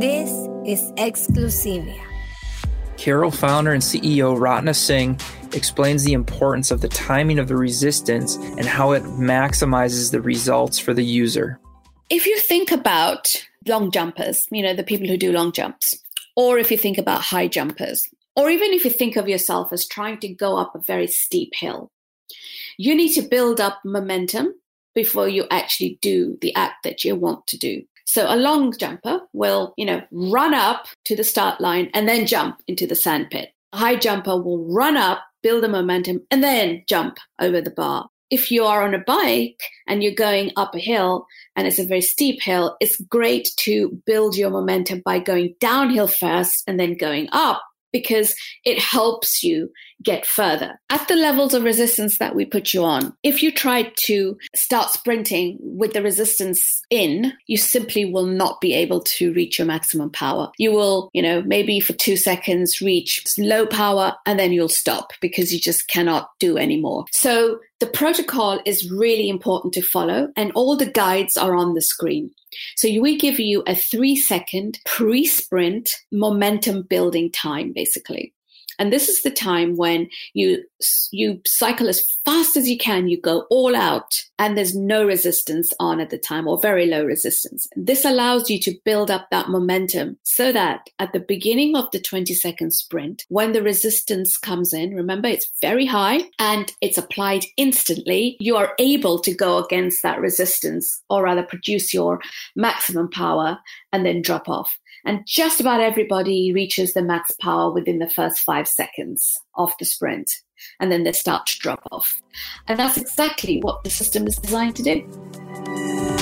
This is Exclusivia. Carol founder and CEO Ratna Singh explains the importance of the timing of the resistance and how it maximizes the results for the user. If you think about long jumpers, the people who do long jumps, or if you think about high jumpers, or even if you think of yourself as trying to go up a very steep hill, you need to build up momentum before you actually do the act that you want to do. So a long jumper will, run up to the start line and then jump into the sandpit. A high jumper will run up, build the momentum, and then jump over the bar. If you are on a bike and you're going up a hill and it's a very steep hill, it's great to build your momentum by going downhill first and then going up, because it helps you get further. At the levels of resistance that we put you on, if you try to start sprinting with the resistance in, you simply will not be able to reach your maximum power. You will, maybe for 2 seconds reach low power and then you'll stop because you just cannot do anymore. So the protocol is really important to follow, and all the guides are on the screen. So we give you a 3-second pre-sprint momentum building time, basically. And this is the time when you cycle as fast as you can, you go all out, and there's no resistance on at the time, or very low resistance. This allows you to build up that momentum so that at the beginning of the 20-second sprint, when the resistance comes in, remember it's very high and it's applied instantly, you are able to go against that resistance, or rather produce your maximum power and then drop off. And just about everybody reaches the max power within the first 5 seconds of the sprint. And then they start to drop off. And that's exactly what the system is designed to do.